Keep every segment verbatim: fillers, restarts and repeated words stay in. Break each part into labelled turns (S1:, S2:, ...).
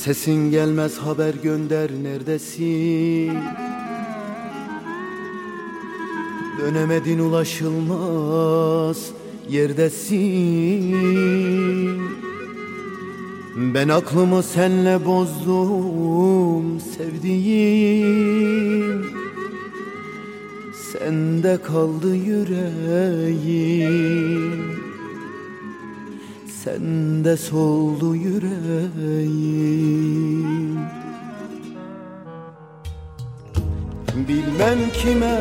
S1: Sesin gelmez, haber gönder, neredesin? Dönemedin, ulaşılmaz yerdesin. Ben aklımı senle bozdum sevdiğim, sende kaldı yüreğim, sende soldu yüreğim. Bilmem kime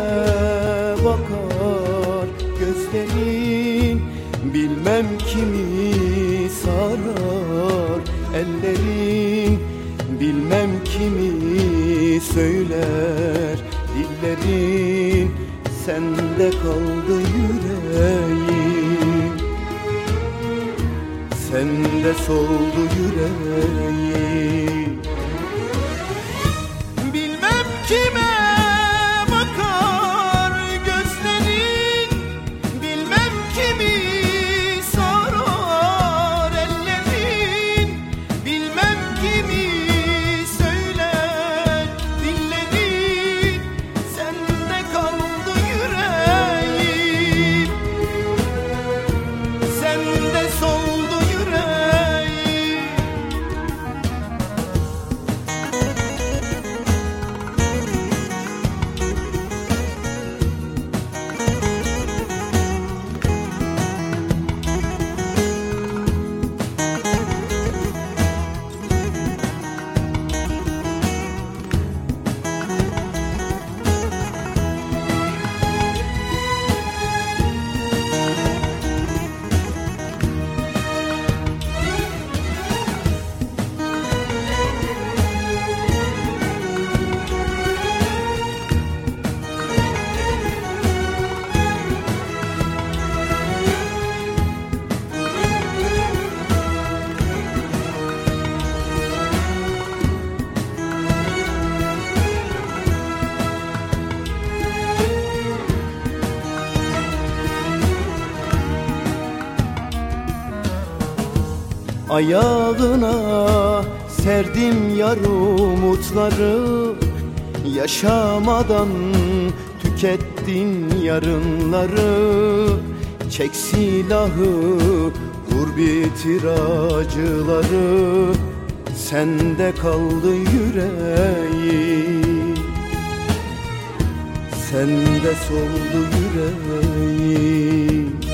S1: bakar gözlerin, bilmem kimi sarar ellerin, bilmem kimi söyler dillerin, sende kaldı yüreğim, sende soldu yüreğim. Bilmem kime ayağına serdim yar umutları, yaşamadan tükettin yarınları. Çek silahı, vur bitir acıları, sende kaldı yüreğim, sende soldu yüreğim.